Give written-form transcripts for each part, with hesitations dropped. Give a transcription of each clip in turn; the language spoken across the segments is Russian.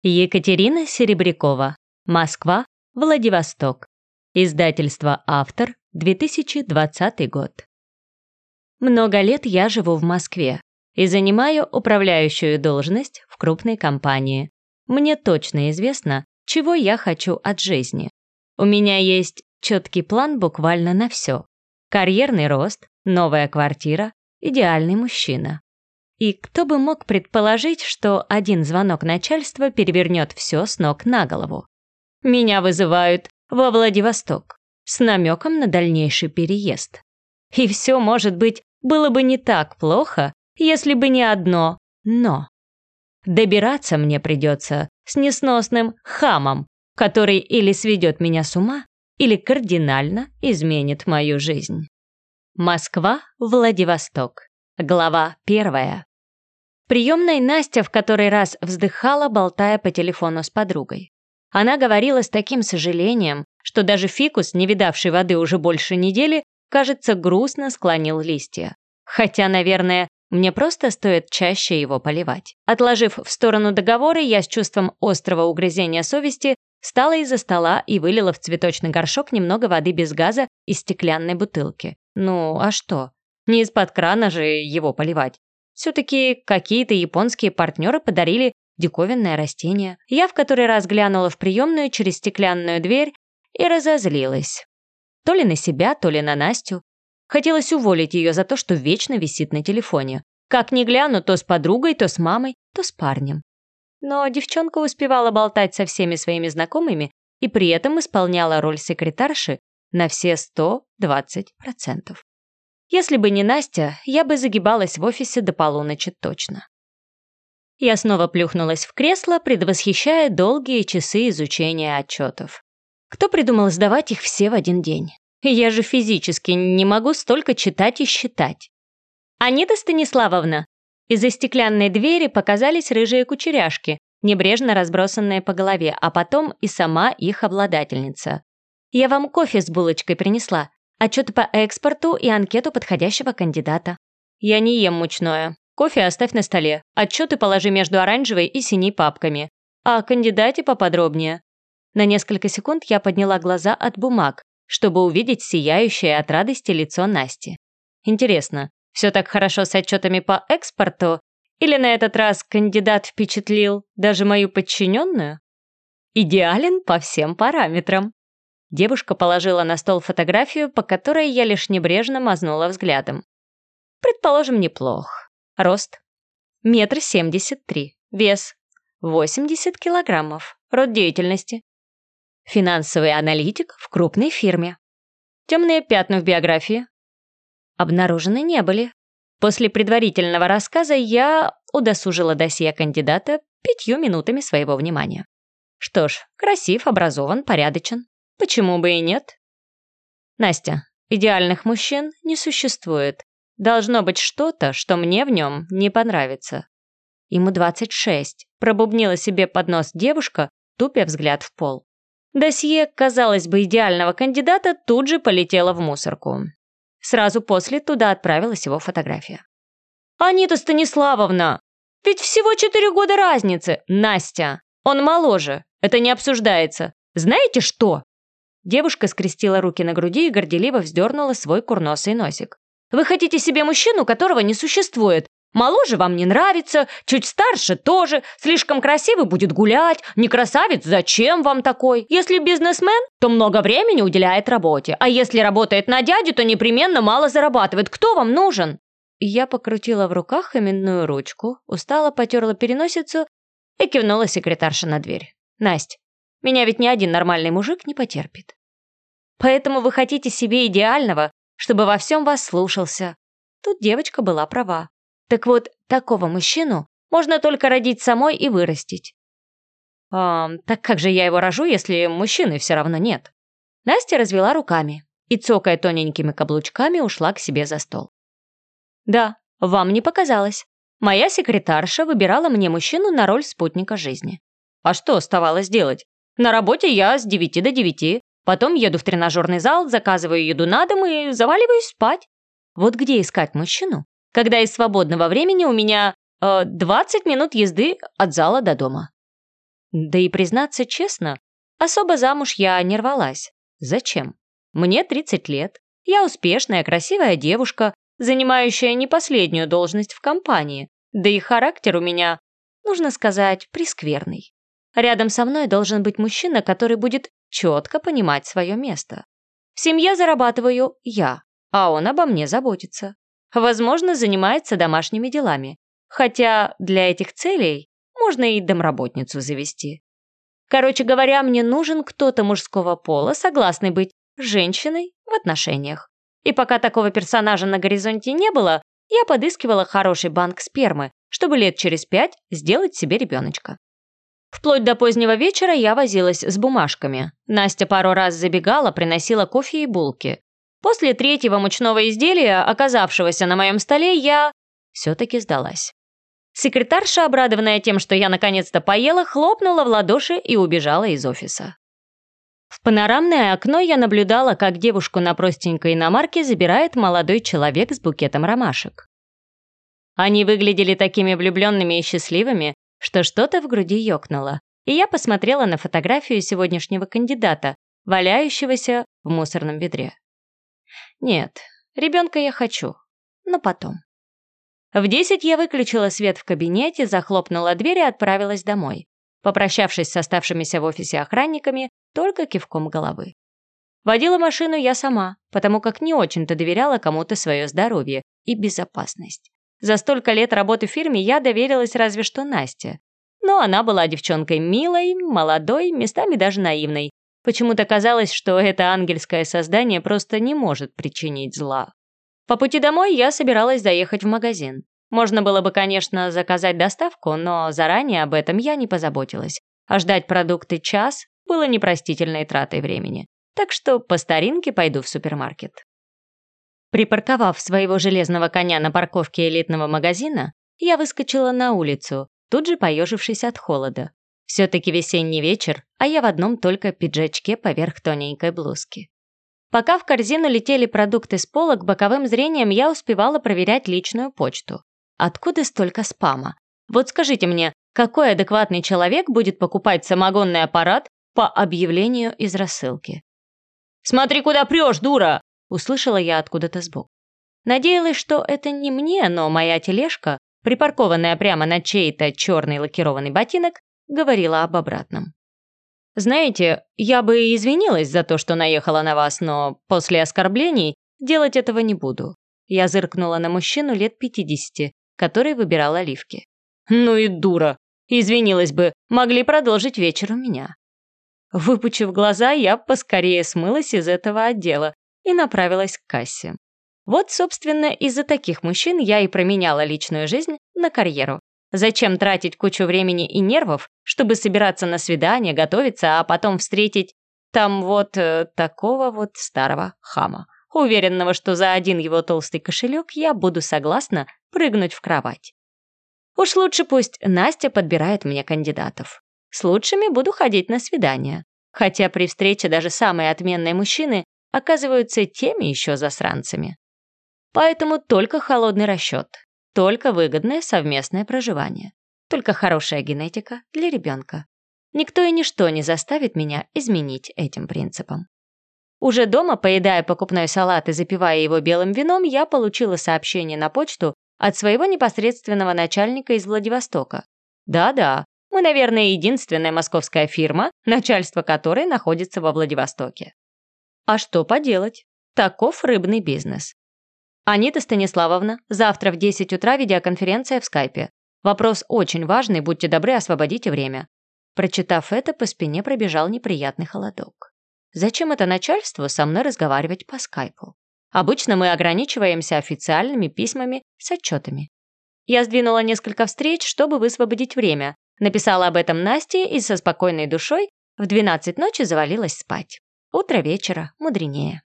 Екатерина Серебрякова. Москва, Владивосток. Издательство «Автор», 2020 год. Много лет я живу в Москве и занимаю управляющую должность в крупной компании. Мне точно известно, чего я хочу от жизни. У меня есть четкий план буквально на все. Карьерный рост, новая квартира, идеальный мужчина. И кто бы мог предположить, что один звонок начальства перевернет все с ног на голову. Меня вызывают во Владивосток с намеком на дальнейший переезд. И все, может быть, было бы не так плохо, если бы не одно «но». Добираться мне придется с несносным хамом, который или сведет меня с ума, или кардинально изменит мою жизнь. Москва, Владивосток. Глава 1. В приемной Настя в который раз вздыхала, болтая по телефону с подругой. Она говорила с таким сожалением, что даже фикус, не видавший воды уже больше недели, кажется, грустно склонил листья. Хотя, наверное, мне просто стоит чаще его поливать. Отложив в сторону договоры, я с чувством острого угрызения совести встала из-за стола и вылила в цветочный горшок немного воды без газа из стеклянной бутылки. Ну, а что? Не из-под крана же его поливать. Все-таки какие-то японские партнеры подарили диковинное растение. Я в который раз глянула в приемную через стеклянную дверь и разозлилась. То ли на себя, то ли на Настю. Хотелось уволить ее за то, что вечно висит на телефоне. Как ни гляну, то с подругой, то с мамой, то с парнем. Но девчонка успевала болтать со всеми своими знакомыми и при этом исполняла роль секретарши на все 120%. Если бы не Настя, я бы загибалась в офисе до полуночи точно. Я снова плюхнулась в кресло, предвосхищая долгие часы изучения отчетов. Кто придумал сдавать их все в один день? Я же физически не могу столько читать и считать. «Анита Станиславовна!» Из-за стеклянной двери показались рыжие кучеряшки, небрежно разбросанные по голове, а потом и сама их обладательница. «Я вам кофе с булочкой принесла, отчеты по экспорту и анкету подходящего кандидата». «Я не ем мучное. Кофе оставь на столе, отчеты положи между оранжевой и синей папками. А о кандидате поподробнее». На несколько секунд я подняла глаза от бумаг, чтобы увидеть сияющее от радости лицо Насти. Интересно, все так хорошо с отчетами по экспорту? Или на этот раз кандидат впечатлил даже мою подчиненную? Идеален по всем параметрам. Девушка положила на стол фотографию, по которой я лишь небрежно мазнула взглядом. Предположим, неплох. Рост 1,73 м. Вес 80 килограммов. Род деятельности. Финансовый аналитик в крупной фирме. Темные пятна в биографии обнаружены не были. После предварительного рассказа я удосужила досье кандидата 5 минутами своего внимания. Что ж, красив, образован, порядочен. Почему бы и нет? Настя, идеальных мужчин не существует. Должно быть что-то, что мне в нем не понравится. Ему 26, пробубнила себе под нос девушка, тупя взгляд в пол. Досье, казалось бы, идеального кандидата тут же полетело в мусорку. Сразу после туда отправилась его фотография. «Анита Станиславовна! Ведь всего 4 года разницы! Настя! Он моложе! Это не обсуждается! Знаете что?» Девушка скрестила руки на груди и горделиво вздернула свой курносый носик. «Вы хотите себе мужчину, которого не существует. Моложе вам не нравится, чуть старше тоже, слишком красивый будет гулять, не красавец, зачем вам такой? Если бизнесмен, то много времени уделяет работе, а если работает на дядю, то непременно мало зарабатывает. Кто вам нужен?» Я покрутила в руках именную ручку, устало потерла переносицу и кивнула секретарше на дверь. «Насть, меня ведь ни один нормальный мужик не потерпит. Поэтому вы хотите себе идеального, чтобы во всем вас слушался». Тут девочка была права. Так вот, такого мужчину можно только родить самой и вырастить. Так как же я его рожу, если мужчины все равно нет? Настя развела руками и, цокая тоненькими каблучками, ушла к себе за стол. Да, вам не показалось. Моя секретарша выбирала мне мужчину на роль спутника жизни. А что оставалось делать? На работе я с 9 до 9, потом еду в тренажерный зал, заказываю еду на дом и заваливаюсь спать. Вот где искать мужчину, когда из свободного времени у меня 20 минут езды от зала до дома? Да и признаться честно, особо замуж я не рвалась. Зачем? Мне 30 лет. Я успешная, красивая девушка, занимающая не последнюю должность в компании. Да и характер у меня, нужно сказать, прескверный. Рядом со мной должен быть мужчина, который будет четко понимать свое место. В семье зарабатываю я, а он обо мне заботится. Возможно, занимается домашними делами. Хотя для этих целей можно и домработницу завести. Короче говоря, мне нужен кто-то мужского пола, согласный быть женщиной в отношениях. И пока такого персонажа на горизонте не было, я подыскивала хороший банк спермы, чтобы лет через 5 сделать себе ребеночка. Вплоть до позднего вечера я возилась с бумажками. Настя пару раз забегала, приносила кофе и булки. После третьего мучного изделия, оказавшегося на моем столе, я все-таки сдалась. Секретарша, обрадованная тем, что я наконец-то поела, хлопнула в ладоши и убежала из офиса. В панорамное окно я наблюдала, как девушку на простенькой иномарке забирает молодой человек с букетом ромашек. Они выглядели такими влюбленными и счастливыми, что что-то в груди ёкнуло, и я посмотрела на фотографию сегодняшнего кандидата, валяющегося в мусорном ведре. Нет, ребенка я хочу, но потом. В 10 я выключила свет в кабинете, захлопнула дверь и отправилась домой, попрощавшись с оставшимися в офисе охранниками только кивком головы. Водила машину я сама, потому как не очень-то доверяла кому-то свое здоровье и безопасность. За столько лет работы в фирме я доверилась разве что Насте. Но она была девчонкой милой, молодой, местами даже наивной. Почему-то казалось, что это ангельское создание просто не может причинить зла. По пути домой я собиралась заехать в магазин. Можно было бы, конечно, заказать доставку, но заранее об этом я не позаботилась. А ждать продукты час было непростительной тратой времени. Так что по старинке пойду в супермаркет. Припарковав своего железного коня на парковке элитного магазина, я выскочила на улицу, тут же поежившись от холода. Все-таки весенний вечер, а я в одном только пиджачке поверх тоненькой блузки. Пока в корзину летели продукты с полок, боковым зрением я успевала проверять личную почту. Откуда столько спама? Вот скажите мне, какой адекватный человек будет покупать самогонный аппарат по объявлению из рассылки? «Смотри, куда прешь, дура!» — услышала я откуда-то сбоку. Надеялась, что это не мне, но моя тележка, припаркованная прямо на чей-то черный лакированный ботинок, говорила об обратном. Знаете, я бы извинилась за то, что наехала на вас, но после оскорблений делать этого не буду. Я зыркнула на мужчину лет 50, который выбирал оливки. Ну и дура. Извинилась бы, могли продолжить вечер у меня. Выпучив глаза, я поскорее смылась из этого отдела и направилась к кассе. Вот, собственно, из-за таких мужчин я и променяла личную жизнь на карьеру. Зачем тратить кучу времени и нервов, чтобы собираться на свидание, готовиться, а потом встретить там вот такого вот старого хама, уверенного, что за один его толстый кошелек я буду согласна прыгнуть в кровать. Уж лучше пусть Настя подбирает мне кандидатов. С лучшими буду ходить на свидания. Хотя при встрече даже самые отменные мужчины оказываются теми еще засранцами. Поэтому только холодный расчет. Только выгодное совместное проживание. Только хорошая генетика для ребенка. Никто и ничто не заставит меня изменить этим принципам. Уже дома, поедая покупной салат и запивая его белым вином, я получила сообщение на почту от своего непосредственного начальника из Владивостока. Да-да, мы, наверное, единственная московская фирма, начальство которой находится во Владивостоке. А что поделать? Таков рыбный бизнес. Анита Станиславовна, завтра в 10 утра видеоконференция в скайпе. Вопрос очень важный, будьте добры, освободите время. Прочитав это, по спине пробежал неприятный холодок. Зачем это начальству со мной разговаривать по скайпу? Обычно мы ограничиваемся официальными письмами с отчетами. Я сдвинула несколько встреч, чтобы высвободить время, написала об этом Насте и со спокойной душой в 12 ночи завалилась спать. Утро вечера мудренее.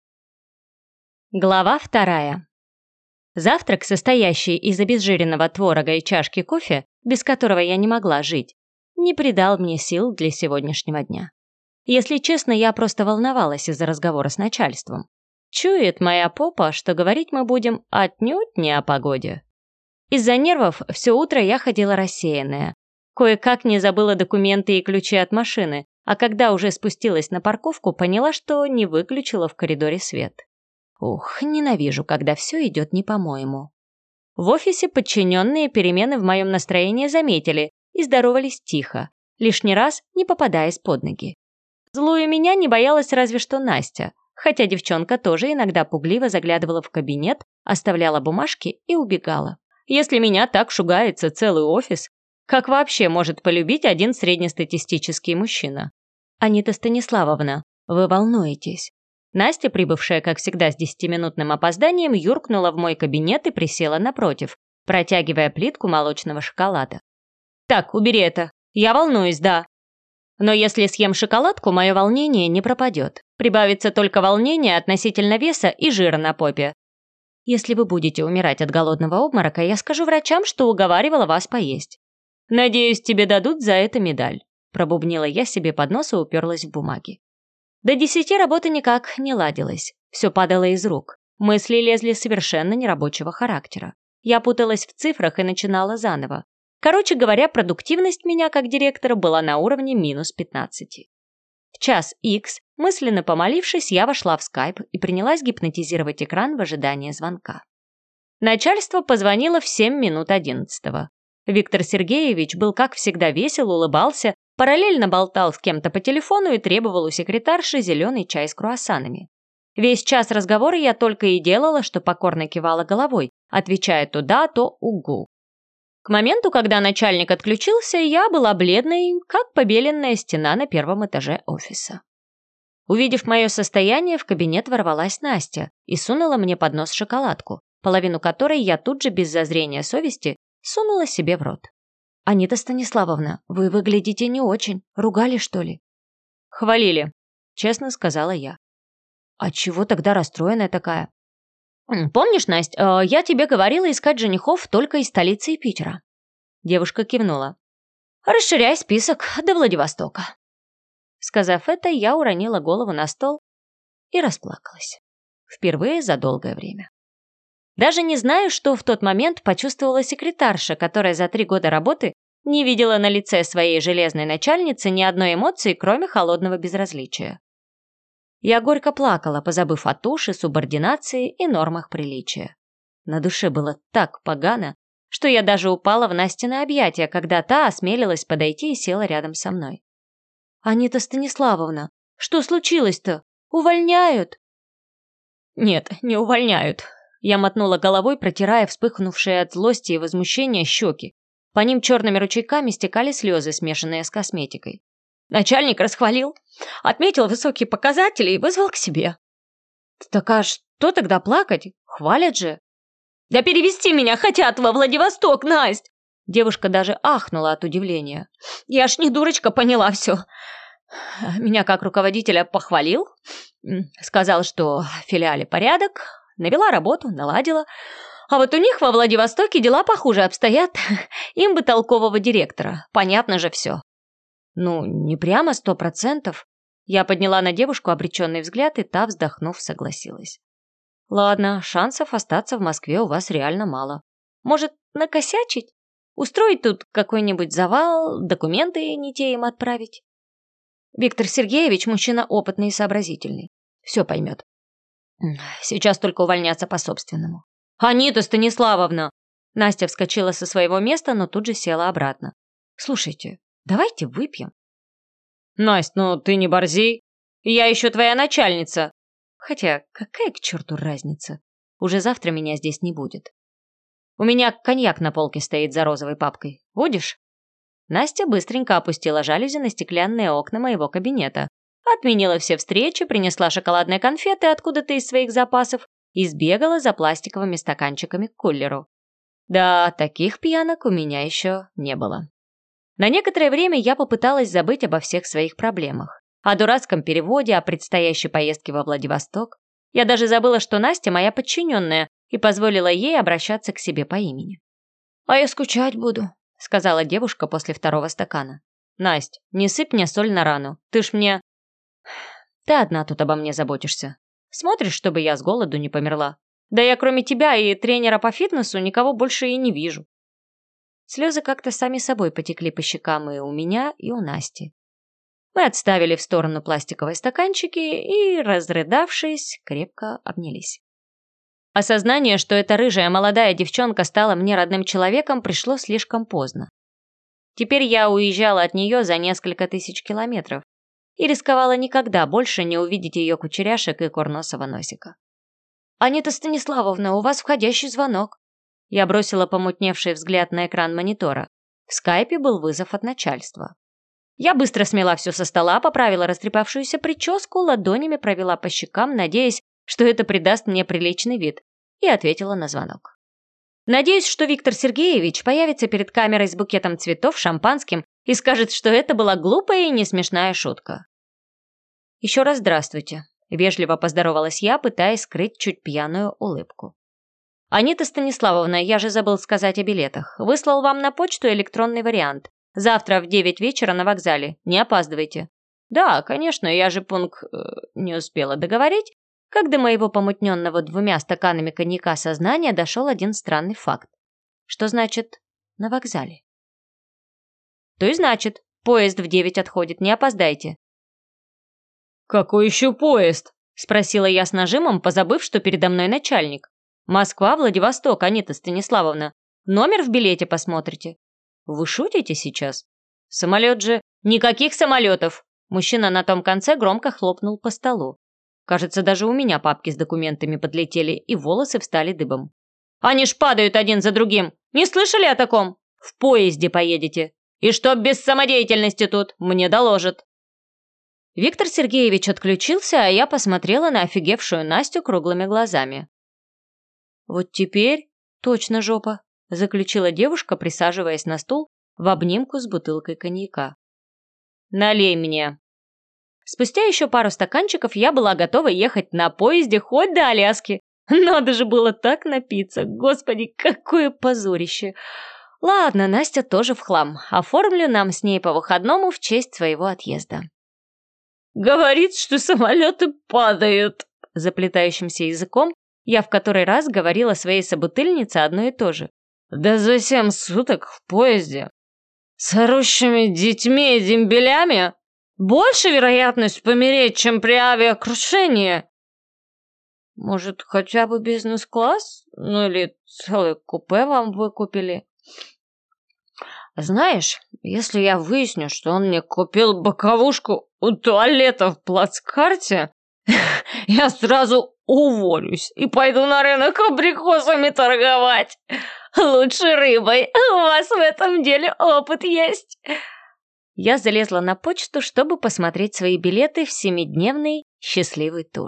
Глава 2. Завтрак, состоящий из обезжиренного творога и чашки кофе, без которого я не могла жить, не придал мне сил для сегодняшнего дня. Если честно, я просто волновалась из-за разговора с начальством. Чует моя попа, что говорить мы будем отнюдь не о погоде. Из-за нервов все утро я ходила рассеянная. Кое-как не забыла документы и ключи от машины, а когда уже спустилась на парковку, поняла, что не выключила в коридоре свет. Ух, ненавижу, когда все идет не по-моему. В офисе подчиненные перемены в моем настроении заметили и здоровались тихо, лишний раз не попадаясь под ноги. Злую меня не боялась разве что Настя, хотя девчонка тоже иногда пугливо заглядывала в кабинет, оставляла бумажки и убегала. Если меня так шугается целый офис, как вообще может полюбить один среднестатистический мужчина? Анита Станиславовна, вы волнуетесь. Настя, прибывшая, как всегда, с 10-минутным опозданием, юркнула в мой кабинет и присела напротив, протягивая плитку молочного шоколада. «Так, убери это. Я волнуюсь, да. Но если съем шоколадку, мое волнение не пропадет. Прибавится только волнение относительно веса и жира на попе. Если вы будете умирать от голодного обморока, я скажу врачам, что уговаривала вас поесть. Надеюсь, тебе дадут за это медаль», пробубнила я себе под нос и уперлась в бумаги. До 10 работа никак не ладилась. Все падало из рук. Мысли лезли совершенно нерабочего характера. Я путалась в цифрах и начинала заново. Короче говоря, продуктивность меня как директора была на уровне -15. В час икс, мысленно помолившись, я вошла в скайп и принялась гипнотизировать экран в ожидании звонка. Начальство позвонило в 7 минут 11. Виктор Сергеевич был, как всегда, весел, улыбался, параллельно болтал с кем-то по телефону и требовал у секретарши зеленый чай с круассанами. Весь час разговора я только и делала, что покорно кивала головой, отвечая то да, то угу. К моменту, когда начальник отключился, я была бледной, как побеленная стена на первом этаже офиса. Увидев мое состояние, в кабинет ворвалась Настя и сунула мне под нос шоколадку, половину которой я тут же без зазрения совести сунула себе в рот. «Анита Станиславовна, вы выглядите не очень. Ругали, что ли?» «Хвалили», — честно сказала я. «А чего тогда расстроенная такая?» «Помнишь, Настя, я тебе говорила искать женихов только из столицы и Питера?» Девушка кивнула. «Расширяй список до Владивостока». Сказав это, я уронила голову на стол и расплакалась. Впервые за долгое время. Даже не знаю, что в тот момент почувствовала секретарша, которая за 3 года работы не видела на лице своей железной начальницы ни одной эмоции, кроме холодного безразличия. Я горько плакала, позабыв о туше, субординации и нормах приличия. На душе было так погано, что я даже упала в Настины объятия, когда та осмелилась подойти и села рядом со мной. «Анита Станиславовна, что случилось-то? Увольняют?» «Нет, не увольняют». Я мотнула головой, протирая вспыхнувшие от злости и возмущения щеки. По ним черными ручейками стекали слезы, смешанные с косметикой. Начальник расхвалил, отметил высокие показатели и вызвал к себе. «Так а что тогда плакать? Хвалят же!» «Да перевести меня хотят во Владивосток, Насть!» Девушка даже ахнула от удивления. «Я ж не дурочка, поняла все. Меня как руководителя похвалил, сказал, что в филиале порядок, навела работу, наладила. А вот у них во Владивостоке дела похуже обстоят. Им бы толкового директора, понятно же все». «Ну, не прямо 100%. Я подняла на девушку обреченный взгляд, и та, вздохнув, согласилась. «Ладно, шансов остаться в Москве у вас реально мало. Может, накосячить? Устроить тут какой-нибудь завал, документы не те им отправить?» Виктор Сергеевич мужчина опытный и сообразительный. Все поймет. Сейчас только увольняться по-собственному. «Анита Станиславовна!» Настя вскочила со своего места, но тут же села обратно. «Слушайте, давайте выпьем». «Насть, ну ты не борзей. Я еще твоя начальница». Хотя, какая к черту разница? Уже завтра меня здесь не будет. У меня коньяк на полке стоит за розовой папкой. Будешь? Настя быстренько опустила жалюзи на стеклянные окна моего кабинета, отменила все встречи, принесла шоколадные конфеты откуда-то из своих запасов и сбегала за пластиковыми стаканчиками к кулеру. Да, таких пьянок у меня еще не было. На некоторое время я попыталась забыть обо всех своих проблемах. О дурацком переводе, о предстоящей поездке во Владивосток. Я даже забыла, что Настя моя подчиненная, и позволила ей обращаться к себе по имени. «А я скучать буду», — сказала девушка после второго стакана. «Насть, не сыпь мне соль на рану. Ты ж мне...» «Ты одна тут обо мне заботишься. Смотришь, чтобы я с голоду не померла. Да я кроме тебя и тренера по фитнесу никого больше и не вижу». Слезы как-то сами собой потекли по щекам и у меня, и у Насти. Мы отставили в сторону пластиковые стаканчики и, разрыдавшись, крепко обнялись. Осознание, что эта рыжая молодая девчонка стала мне родным человеком, пришло слишком поздно. Теперь я уезжала от нее за несколько тысяч километров и рисковала никогда больше не увидеть ее кучеряшек и курносого носика. «Анита Станиславовна, у вас входящий звонок». Я бросила помутневший взгляд на экран монитора. В скайпе был вызов от начальства. Я быстро смела все со стола, поправила растрепавшуюся прическу, ладонями провела по щекам, надеясь, что это придаст мне приличный вид, и ответила на звонок. Надеюсь, что Виктор Сергеевич появится перед камерой с букетом цветов, шампанским и скажет, что это была глупая и несмешная шутка. «Еще раз здравствуйте», — вежливо поздоровалась я, пытаясь скрыть чуть пьяную улыбку. «Анита Станиславовна, я же забыл сказать о билетах. Выслал вам на почту электронный вариант. Завтра в 9 вечера на вокзале. Не опаздывайте». «Да, конечно, я же не успела договорить, как до моего помутненного 2 стаканами коньяка сознания дошел один странный факт. Что значит «на вокзале»? То и значит, поезд в 9 отходит, не опоздайте. «Какой еще поезд?» – спросила я с нажимом, позабыв, что передо мной начальник. «Москва, Владивосток, Анита Станиславовна. Номер в билете посмотрите». «Вы шутите сейчас? Самолет же...» «Никаких самолетов!» Мужчина на том конце громко хлопнул по столу. Кажется, даже у меня папки с документами подлетели, и волосы встали дыбом. «Они ж падают один за другим! Не слышали о таком? В поезде поедете! И чтоб без самодеятельности тут, мне доложат!» Виктор Сергеевич отключился, а я посмотрела на офигевшую Настю круглыми глазами. «Вот теперь точно жопа», — заключила девушка, присаживаясь на стул в обнимку с бутылкой коньяка. «Налей мне». Спустя еще пару стаканчиков я была готова ехать на поезде хоть до Аляски. Надо же было так напиться. Господи, какое позорище. Ладно, Настя тоже в хлам. Оформлю нам с ней по выходному в честь своего отъезда. «Говорит, что самолеты падают», — заплетающимся языком я в который раз говорила своей собутыльнице одно и то же. «Да за 7 суток в поезде. С орущими детьми и дембелями больше вероятность помереть, чем при авиакрушении». «Может, хотя бы бизнес-класс? Ну или целое купе вам выкупили?» «Знаешь, если я выясню, что он мне купил боковушку у туалета в плацкарте, я сразу уволюсь и пойду на рынок абрикосами торговать. Лучше рыбой, у вас в этом деле опыт есть». Я залезла на почту, чтобы посмотреть свои билеты в 7-дневный счастливый тур.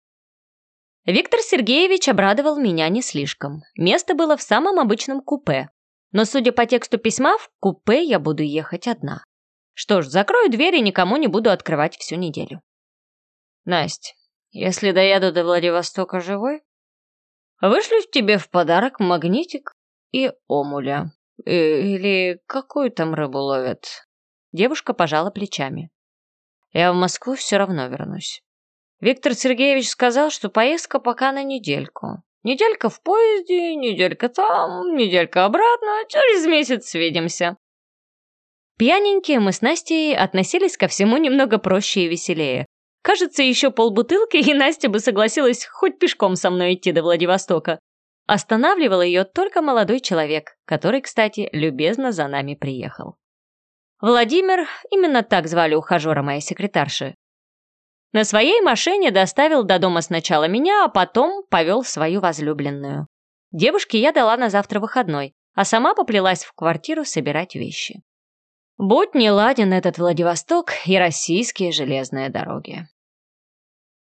Виктор Сергеевич обрадовал меня не слишком. Место было в самом обычном купе. Но, судя по тексту письма, в купе я буду ехать одна. Что ж, закрою дверь и никому не буду открывать всю неделю. «Насть, если доеду до Владивостока живой, вышлю тебе в подарок магнитик и омуля. Или какую там рыбу ловят?» Девушка пожала плечами. «Я в Москву все равно вернусь. Виктор Сергеевич сказал, что поездка пока на недельку. Неделька в поезде, неделька там, неделька обратно, через месяц свидимся». Пьяненькие мы с Настей относились ко всему немного проще и веселее. Кажется, еще полбутылки, и Настя бы согласилась хоть пешком со мной идти до Владивостока. Останавливал ее только молодой человек, который, кстати, любезно за нами приехал. Владимир, именно так звали ухажера моей секретарши, на своей машине доставил до дома сначала меня, а потом повел свою возлюбленную. Девушке я дала на завтра выходной, а сама поплелась в квартиру собирать вещи. Будь не ладен этот Владивосток и российские железные дороги.